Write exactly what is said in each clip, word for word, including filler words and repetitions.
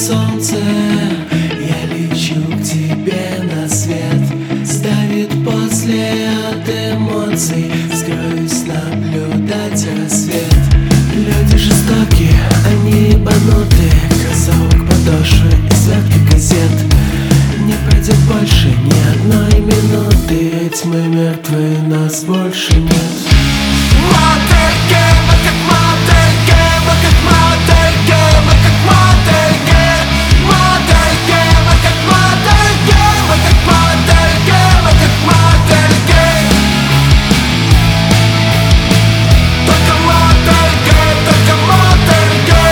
солнце, я лечу к тебе на свет. Ставит после от эмоций, скроюсь наблюдать рассвет. Люди жестокие, они ебанутые, кроссовок, подошвы и святки газет. Не пройдет больше ни одной минуты, ведь мы мертвы, нас больше нет. Модельки, мы как модельки, мы как модельки, мы как модельки. Модельки, мы как модельки, мы как модельки, мы как модельки. Только модельки, только модельки.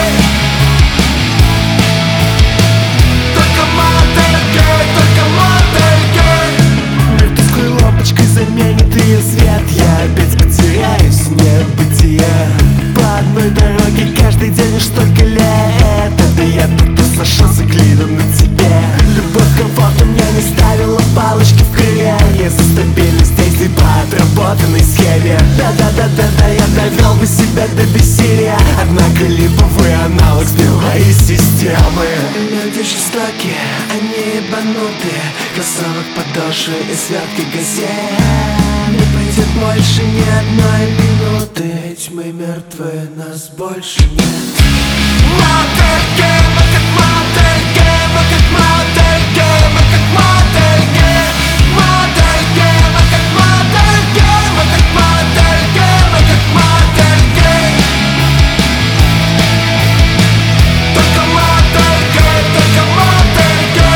Только модельки, только модельки. Мертвской лампочкой заменит ее свет. Я опять потеряюсь в небытие. По одной дороге каждый день уж только лет. Это я тут сошелся клином на тебе. Любовь комфорт у меня не ставила палочки в карьере. За стабильность действий по отработанной схеме. Да-да-да-да-да, я довел бы себя до бессилия. Однако липовый аналог сбил мои системы. Люди жестокие, они ебанутые, кроссовок, подошвы и святки газет. Не пройдет больше ни одной минуты, ведь мы мертвы, нас больше нет. Модельки, мы как модельки, мы как модельки, мы как модельки. Модельки, мы как модельки, мы как модельки, мы как модельки. Только модельки, только модельки.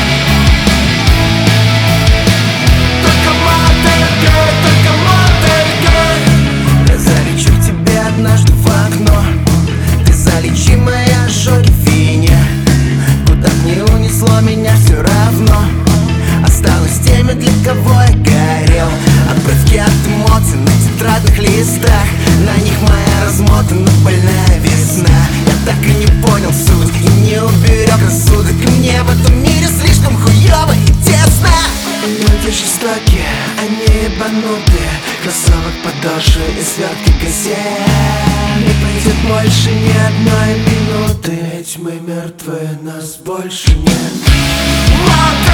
Только модельки, только модельки. Я залечу к тебе однажды в окно. Ты залечи мои ожоги в вине. Куда б ни унесло меня, все равно останусь теми, для кого я горел. Обрывки от эмоций на тетрадных листах, на них моя размотана больная весна. Я так и не понял суть и не уберег рассудок, и мне в этом мире слишком хуёво и тесно. Люди жестокие, они ебанутые, кроссовок, подошвы и святки газет. Не пройдет больше ни одной минуты, ведь мы мертвы, нас больше нет. Модельки,